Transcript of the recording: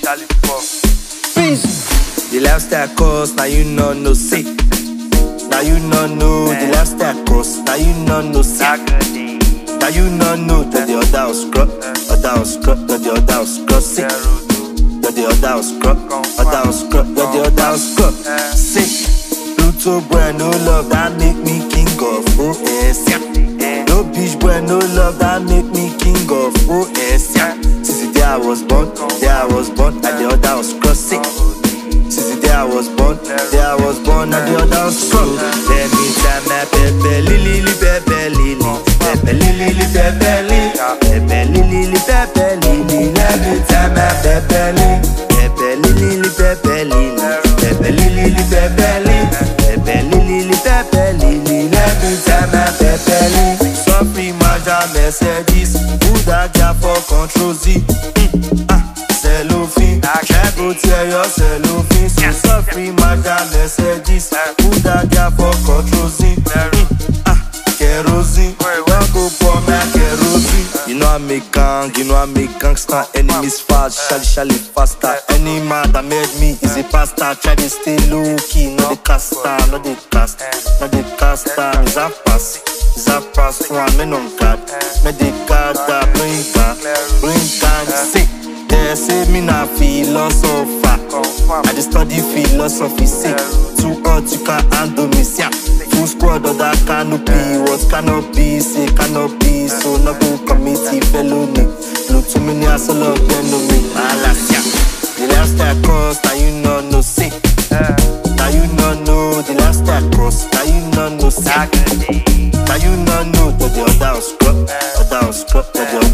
The lifestyle cost, now you no say. Now you know the lifestyle cost, now you no say. Now you know that the other house scrub, that the other house scrub, sick. That the other house scrub, that the other house scrub, sick. Pluto boy, no love, that make me king of OS, yeah. No bitch boy, no love, that make me king of OS, yeah. Since the day I was born, at the other house scrub, sick. Since the day I was born, at the other house scrub. Let me tell my pepe lily, pepe lily. Pepe lily, pepe lily, pepe lily, pepe lily. Let me tell my pepe lily, pepe lily, pepe lily, pepe lily, pepe lily, pepe lily, pepe lily. Let me tell my pepe lily. Sorry, Maja Mercedes, who that guy for control Z? Cellophane, I go tell your cellophane. So sorry, Maja Mercedes, who that guy for control Z? Kerosene, go for my kerosene. You know I make gang, gangster. Enemies fast, shally faster. Any man that made me is a pastor. Try to stay low key, not the caster, not the caster. Is that pass, one man on guard. Not the guard that bring gang, sick. They say me na philosopher. I just study philosophy, sick. Too hot, you can't handle me, yeah. Full squad of that canopy. What cannot be, say cannot be. So not go committee felony. No too many hassle of enemy. Alasia. The lifestyle cost, now you no say. Now you know the lifestyle cost, now you no say. Now you know that the other house scrub, that the